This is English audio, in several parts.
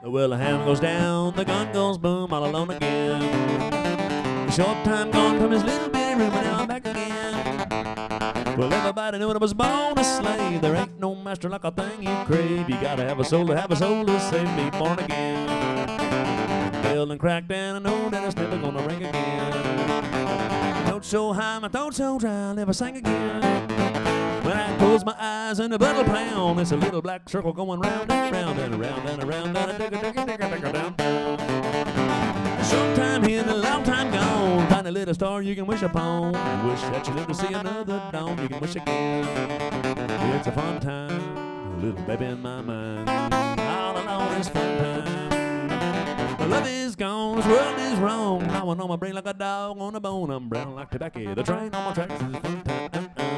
Well, the hammer goes down, the gun goes boom, all alone again. A short time gone from his little bitty room, and now I'm back again. Well, everybody knew I was born a slave. There ain't no master like a thing you crave. You gotta have a soul to save me, born again. Bell and cracked, and I know that it's never gonna ring again. Note so high, my throat so dry, I'll never sing again. When I close my eyes and the blood will pound, it's a little black circle going round and round and around and around and a down. Short time here and a long time gone. Find a little star you can wish upon. Wish that you live to see another dawn. You can wish again. It's a fun time, a little baby in my mind. All alone is fun time. The love is gone, this world is wrong. Now I know my brain like a dog on a bone. I'm brown like tobacco. The train on my tracks is a fun time.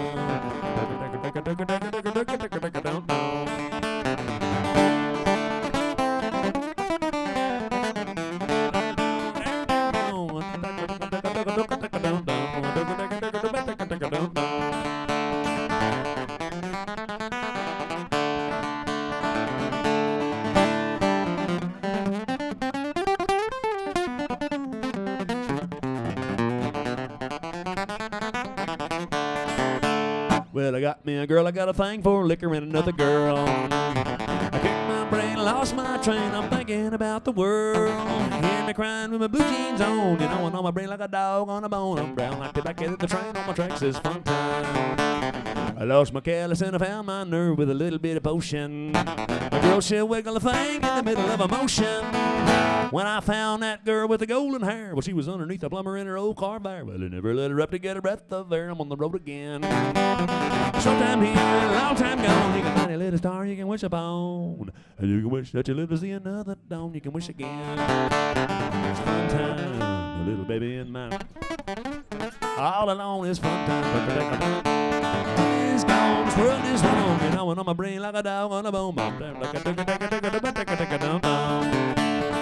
Well, I got me a girl, I got a thing for liquor and another girl. I kicked my brain, lost my train, I'm thinking about the world. Hear me crying with my blue jeans on. You know I know my brain like a dog on a bone. I'm brown like tobacco, the train on my tracks is fun time. I lost my callus and I found my nerve with a little bit of potion. A girl, she'll wiggle a thing in the middle of a motion. When I found that girl with the golden hair, well, she was underneath a plumber in her old car fire. Well, I never let her up to get a breath of air. I'm on the road again. Short time here, long time gone. You can find a little star you can wish upon, and you can wish that you live to see another dawn. You can wish again. It's fun time, a little baby in mine. All alone is fun time. Is gone, this world is wrong. You know, and on my brain like a dog on a bone. I'm down like a down.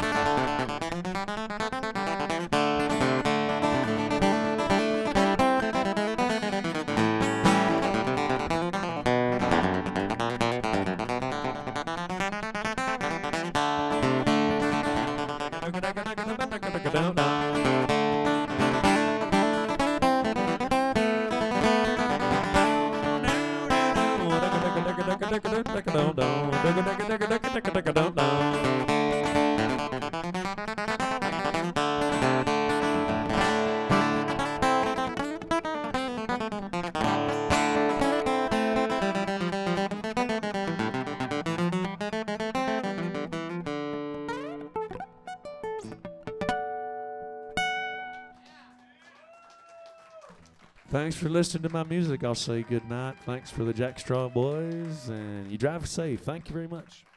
Thanks for listening to my music. I'll say good night. Thanks for the Jack Straw Boys, and you drive safe. Thank you very much.